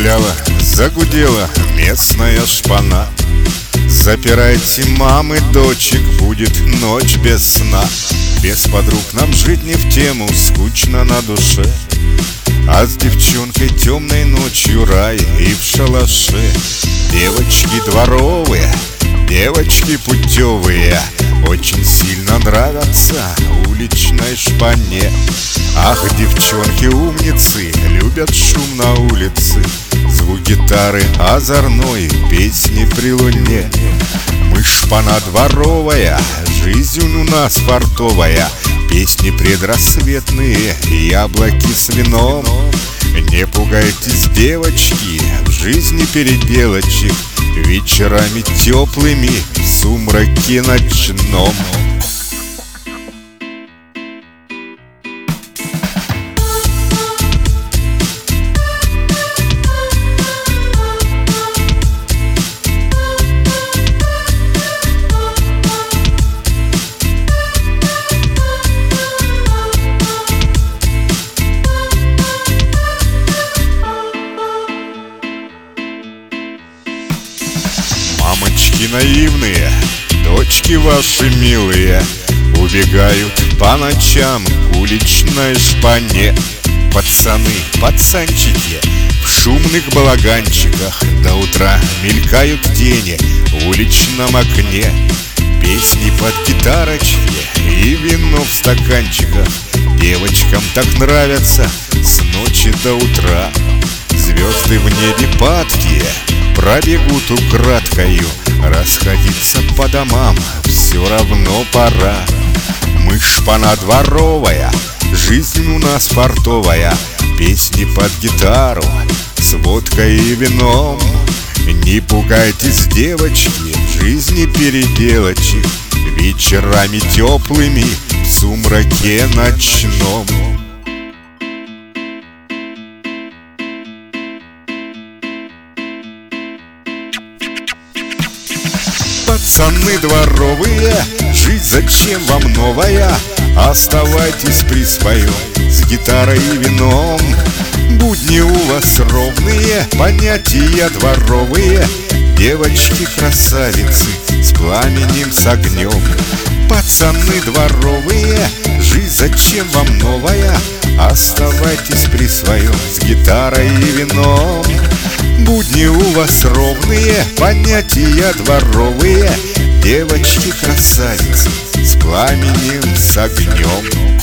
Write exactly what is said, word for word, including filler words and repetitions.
Загуляла, загудела местная шпана. Запирайте мамы, дочек, будет ночь без сна. Без подруг нам жить не в тему, скучно на душе. А с девчонкой темной ночью рай и в шалаше. Девочки дворовые, девочки путевые, очень сильно нравятся уличной шпане. Ах, девчонки умницы, любят шум на улице, звук гитары озорной, песни при луне. Мы шпана дворовая, жизнь у нас фартовая, песни предрассветные, яблоки с вином. Не пугайтесь, девочки, в жизни переделочек, вечерами теплыми в сумраке ночном. Мамочки наивные, дочки ваши милые, убегают по ночам к уличной шпане. Пацаны, пацанчики, в шумных балаганчиках до утра мелькают тени в уличном окне. Песни под гитарочки и вино в стаканчиках девочкам так нравятся с ночи до утра. Звезды в небе падкие пробегут украдкою, расходиться по домам все равно пора. Мы шпана дворовая, жизнь у нас фартовая, песни под гитару с водкой и вином. Не пугайтесь, девочки, в жизни переделочек, вечерами теплыми в сумраке ночном. Пацаны дворовые, жить зачем вам новая? Оставайтесь при своем с гитарой и вином. Будни у вас ровные, понятия дворовые, девочки красавицы с пламенем, с огнем. Пацаны дворовые, жизнь зачем вам новая? Оставайтесь при своем с гитарой и вином. Будни у вас ровные, понятия дворовые, девочки красавицы с пламенем, с огнем.